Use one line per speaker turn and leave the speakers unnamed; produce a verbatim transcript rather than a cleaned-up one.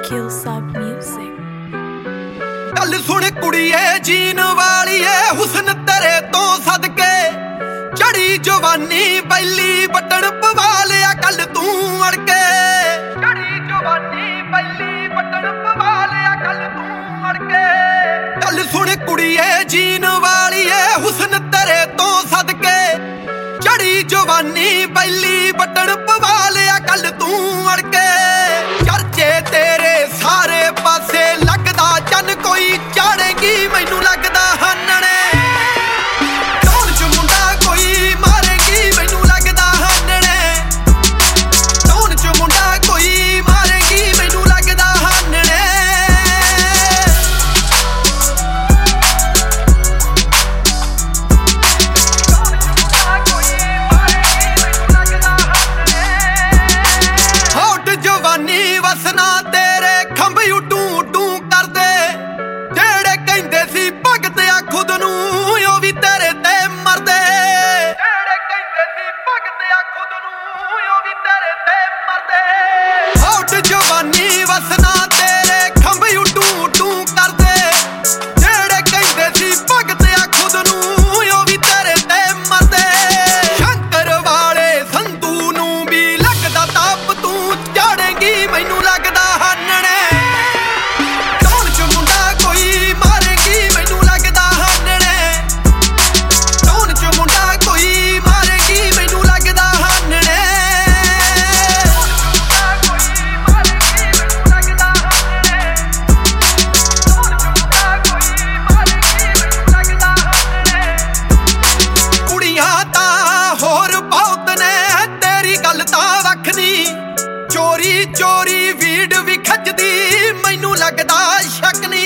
Killsop Music।
गल सुन कुड़िए gene वालीए हुस्न तेरे तो सदके चढ़ी जवानी पहली बटन पवा लिया कल तू अड़के चढ़ी जवानी पहली बटन पवा लिया कल तू अड़के गल सुन कुड़िए जीन वालीए हुस्न तेरे तो सदके चढ़ी जवानी पहली बटन पवा लिया कल तू अड़के चर्चे तेरे सारे पासे लगदा चन कोई चाड़ेगी मैनू लगदा हानने कौन च मुंडा कोई मारेगी मैनू लगदा हानने कौन च मुंडा कोई मारेगी मैनू लगदा हानने होट जवानी वसना तेरे खंभ उडू उडू कर दे जेड़े कहंदे सी भगत आ खुद नू ओ भी तेरे ते मरदे जेड़े कहंदे सी भगत आ खुद नू ओ भी तेरे ते मरदे होट जवानी वसना तेरे खंभ उडू उडू कर दे जेड़े कहंदे सी भगत आ खुद नू ओ भी तेरे ते मरदे शंकर वाले संधू नू भी लगदा ताप तू चाड़ेगी मैनू लगदा हानने कौन च मुंडा कोई मारेगी मैनू लगदा हानने कौन च मुंडा कोई मारेगी मैनू लगदा हानने कुड़ियां तां होर बहुत ने तेरी गल तां वख नी चोरी चोरी वीड भी खजदी मैनू लगदा शक नी